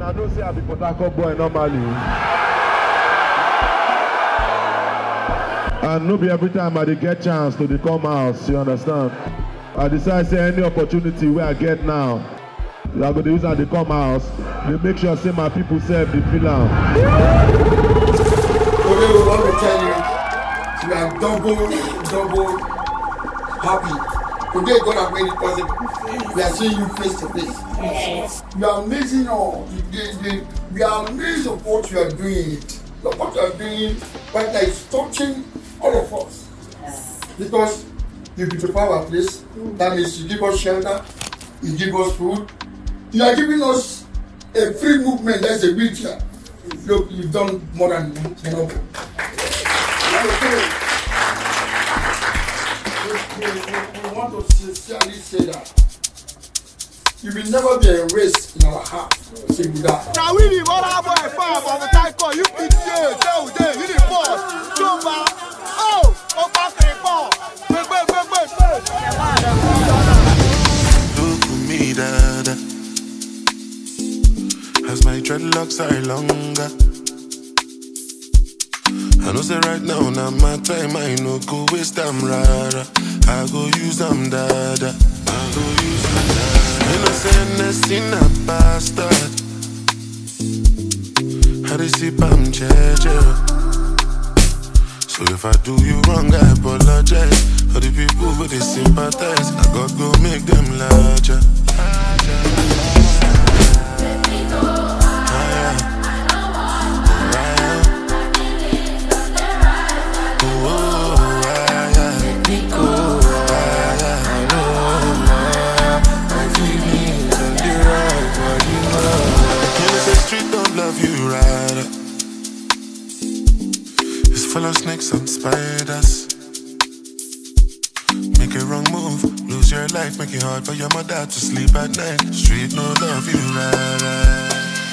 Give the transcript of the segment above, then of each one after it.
I know say I be Port Harcourt boy normally. And no be every time I dey get chance to come house, you understand? I decide say any opportunity where I get now, I go to use and they come house. They make sure say my people serve the feel am. Today we want to tell you, we are double happy. Today God has made it possible. We are seeing you face to face. Yes. You are amazing. We are amazed of what you are doing. What you are doing right now is touching all of us. Yes. Because you prepare our place. That means you give us shelter, you give us food. You are giving us a free movement. That's a wheelchair. Look, you've done more than enough. We want to sincerely say that you will never be erased in our heart. Say good that. Now we need one hour and five on the time call. You keep there, you need pause. Jumba. Oh, pass the ball. Look at me, dada. As my dreadlocks are longer. I know say right now, my time, I no go waste them rara. I go use them dada. You know say nothing a bastard. How they see Pam Jeje. So if I do you wrong, I apologize. For the people who they sympathize, I gotta go make them larger. Full of snakes and spiders. Make a wrong move, lose your life. Make it hard for your mother to sleep at night. Street no love you right.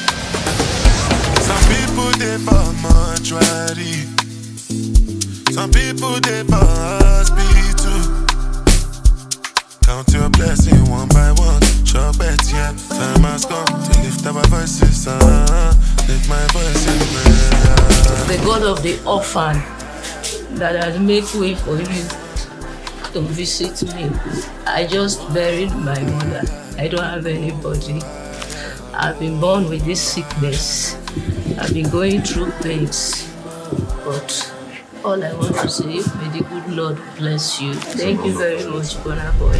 Some people they for mortuary. Some people they for hospital. Count your blessing one by one. Sure bet yeah, time has come to lift our voices. Lift my voice in prayer. The God of the orphan that has made way for you to visit me. I just buried my mother. I don't have anybody. I've been born with this sickness. I've been going through pains. But all I want to say, may the good Lord bless you. Thank you very much, Burna Boy.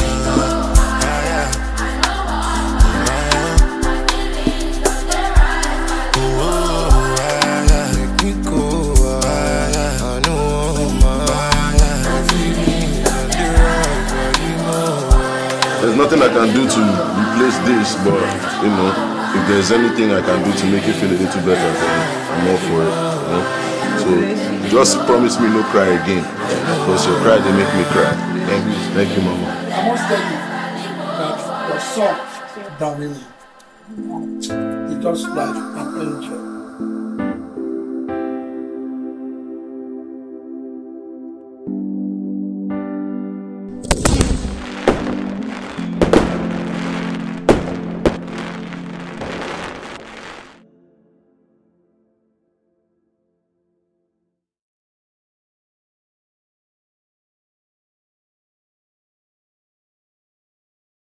There's nothing I can do to replace this, but you know, if there's anything I can do to make you feel a little better, then I'm all for it. You know? So just promise me no cry again, because your cry they make me cry. Thank you, Mama. I must tell you that your son, Dominic, he just like an angel.